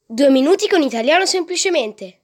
2 minuti con italiano semplicemente.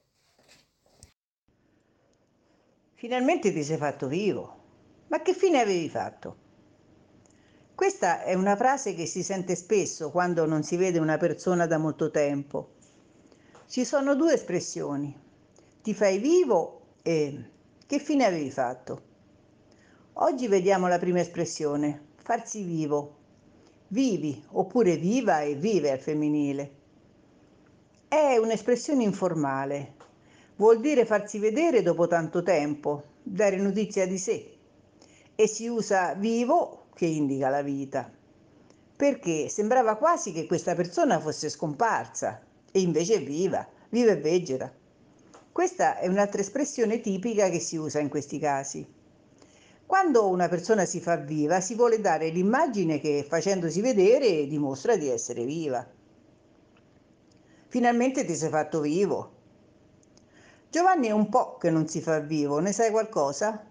Finalmente ti sei fatto vivo. Ma che fine avevi fatto? Questa è una frase che si sente spesso quando non si vede una persona da molto tempo. Ci sono due espressioni. Ti fai vivo e che fine avevi fatto? Oggi vediamo la prima espressione, farsi vivo. Vivi oppure viva e vive al femminile. È un'espressione informale. Vuol dire farsi vedere dopo tanto tempo, dare notizia di sé. E si usa vivo, che indica la vita, perché sembrava quasi che questa persona fosse scomparsa, e invece è viva, vive e vegeta. Questa è un'altra espressione tipica che si usa in questi casi. Quando una persona si fa viva, si vuole dare l'immagine che facendosi vedere dimostra di essere viva. Finalmente ti sei fatto vivo. Giovanni è un po' che non si fa vivo, ne sai qualcosa?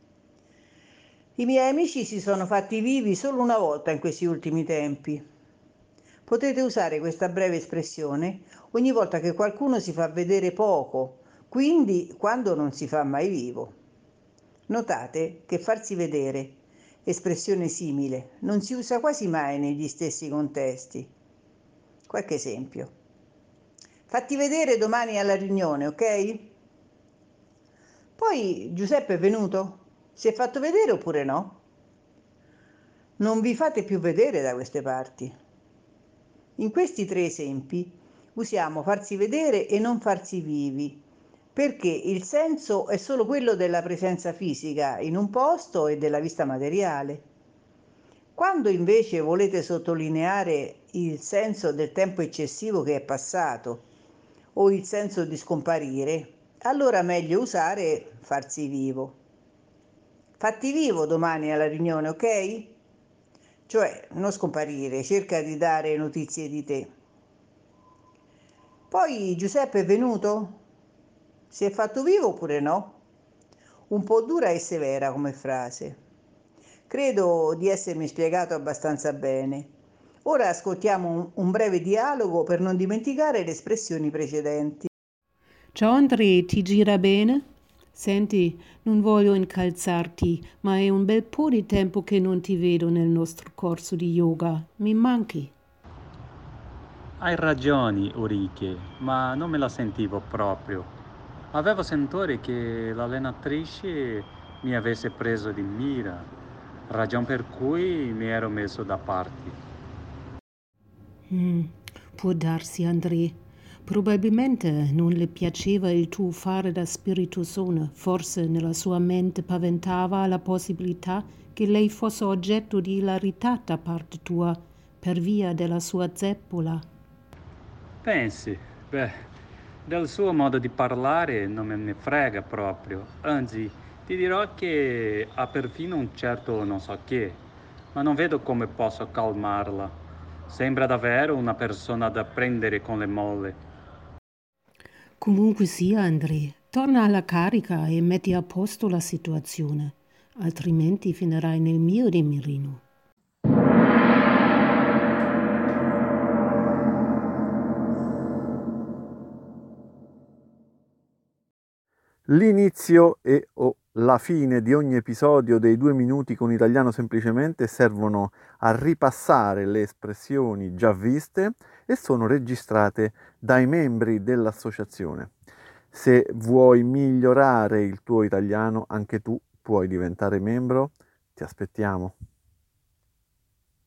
I miei amici si sono fatti vivi solo una volta in questi ultimi tempi. Potete usare questa breve espressione ogni volta che qualcuno si fa vedere poco, quindi quando non si fa mai vivo. Notate che farsi vedere, espressione simile, non si usa quasi mai negli stessi contesti. Qualche esempio. Fatti vedere domani alla riunione, ok? Poi Giuseppe è venuto? Si è fatto vedere oppure no? Non vi fate più vedere da queste parti. In questi tre esempi usiamo farsi vedere e non farsi vivi, perché il senso è solo quello della presenza fisica in un posto e della vista materiale. Quando invece volete sottolineare il senso del tempo eccessivo che è passato o il senso di scomparire, allora meglio usare farsi vivo. Fatti vivo domani alla riunione, ok? Cioè, non scomparire, cerca di dare notizie di te. Poi Giuseppe è venuto? Si è fatto vivo oppure no? Un po' dura e severa come frase. Credo di essermi spiegato abbastanza bene. Ora ascoltiamo un breve dialogo per non dimenticare le espressioni precedenti. Ciao André, ti gira bene? Senti, non voglio incalzarti, ma è un bel po' di tempo che non ti vedo nel nostro corso di yoga. Mi manchi. Hai ragione, Ulrike, ma non me la sentivo proprio. Avevo sentore che l'allenatrice mi avesse preso di mira, ragion per cui mi ero messo da parte. Può darsi, André. Probabilmente non le piaceva il tuo fare da spiritosona. Forse nella sua mente paventava la possibilità che lei fosse oggetto di ilarità da parte tua per via della sua zeppola. Pensi, beh, del suo modo di parlare non me ne frega proprio. Anzi, ti dirò che ha perfino un certo non so che, ma non vedo come posso calmarla. Sembra davvero una persona da prendere con le molle. Comunque sia, André, torna alla carica e metti a posto la situazione, altrimenti finirai nel mio di mirino. L'inizio e o la fine di ogni episodio dei 2 minuti con italiano semplicemente servono a ripassare le espressioni già viste e sono registrate dai membri dell'associazione. Se vuoi migliorare il tuo italiano, anche tu puoi diventare membro. Ti aspettiamo.